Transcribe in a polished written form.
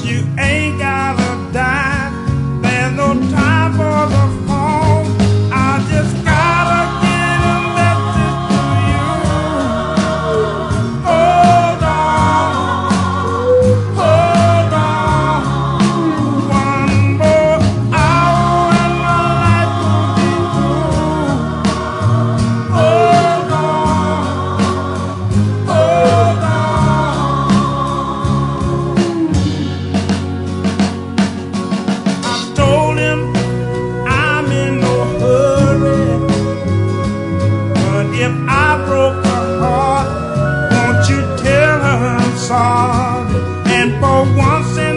you ain't got a dime. There's no time for the phone. I just gotta get a message to you. Hold on, one more hour and my life will be through. Hold on. I told him I'm in no hurry, but if I broke her heart, won't you tell her I'm sorry? And for once in